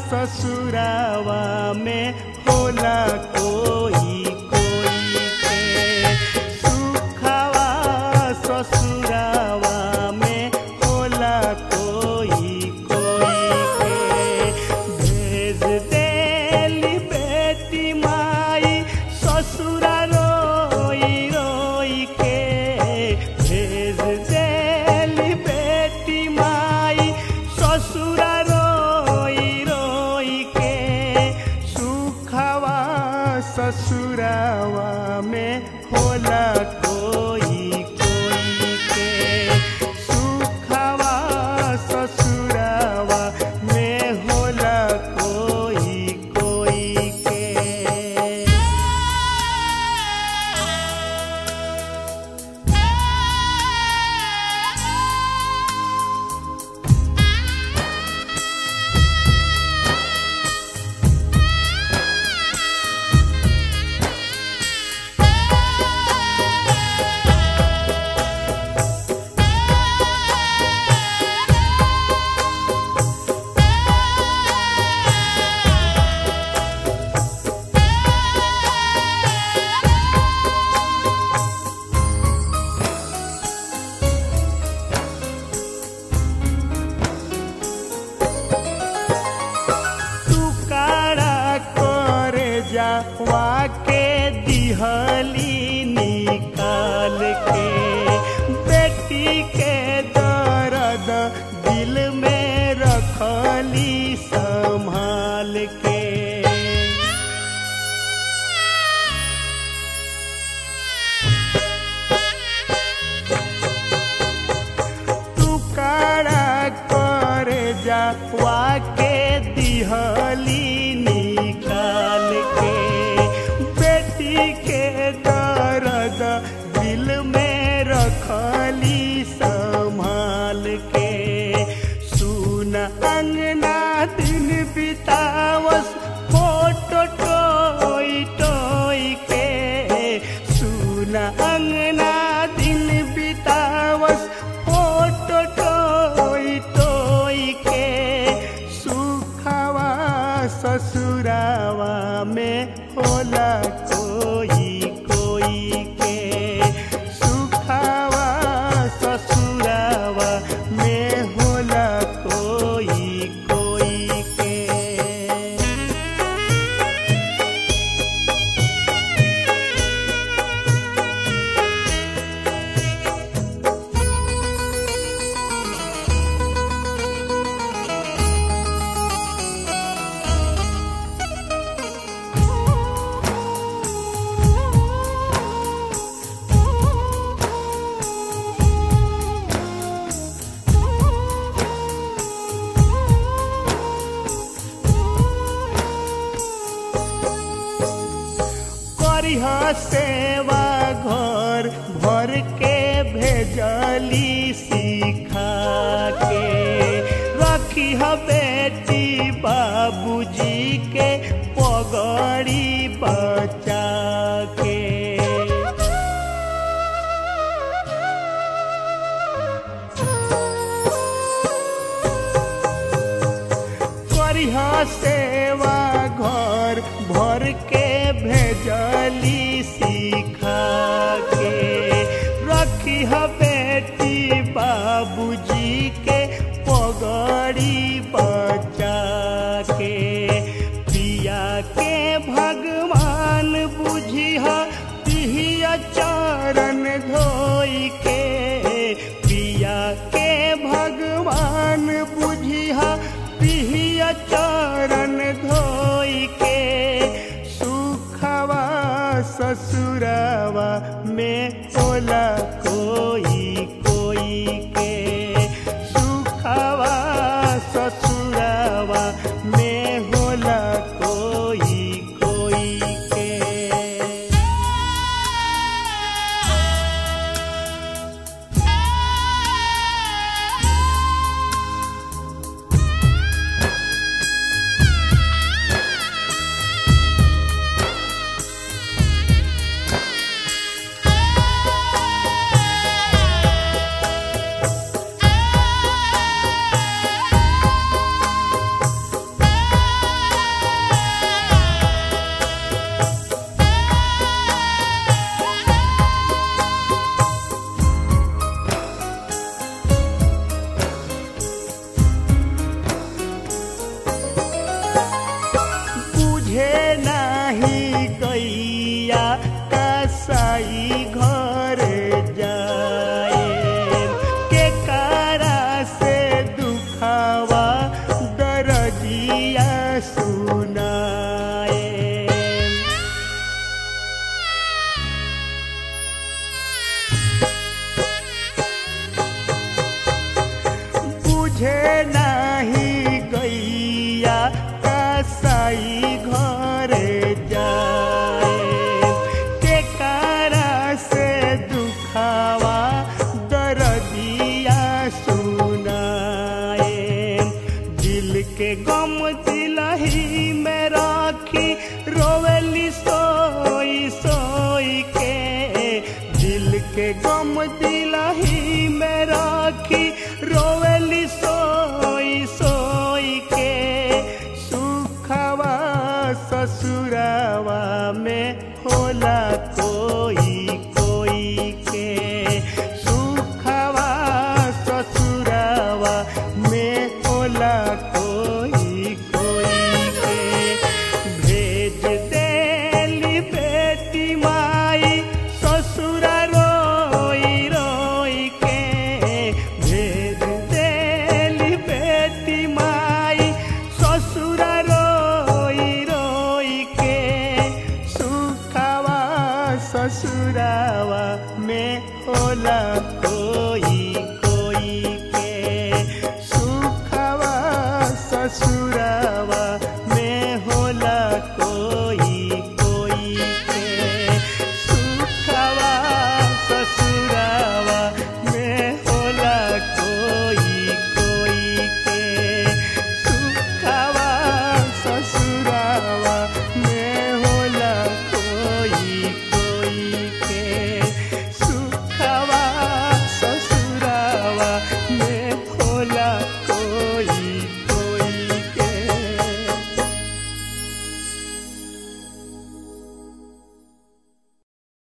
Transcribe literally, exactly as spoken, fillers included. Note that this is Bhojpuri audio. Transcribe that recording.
ससुरावा में होला कोई कोई के सुखवा ससुरावा में होला कोई कोई के भेज देली बेटी माई ससुरा रोई रोई के भेज देली बेटी माई ससुरा रोई रोई के सुखवा ससुरावा में होला कोई कोई के सुखवा ससुरावा में होला कोई कोई के। वाके दिहली निकाल के बेटी के दर्द दिल में रखली संभाल के टुकड़ा करे जा वाके दिहली निकाल के के दर्द दिल में रखली संभाल के सुन अंगना दिन बितावस फोटो टोई टोई के सुन अंगना दिन बितावस फोटो टोई टोई के सुखवा ससुरावा में होला कोई कोई के सुखवा ससुरावा में होला कोई कोई के। सेवा घर भर के भेजली सिखा के रखी ह बेटी बाबूजी के पगड़ी बचा के करिहा सेवा घर भर के भेजली सिखा के रखी ह बेटी बाबूजी के पगड़ी बचा के पिया के भगवान बुझिहा पिहिया चरण धोई के पिया के भगवान बुझिहा पिहिया चरण धोई के सुखवा ससुरावा में होला कोई कोई के सुखवा ससुरावा में होला कोई कोई के। दरदिया सुनाए। बुझे नाही गैया कसाई घरे जाए, के कारा से दुखावा दरदिया सुनाए। दिल के गम दिलही में राखी रोवेली सोई सोई के, दिल के गम दिलही में राखी रोवेली सोई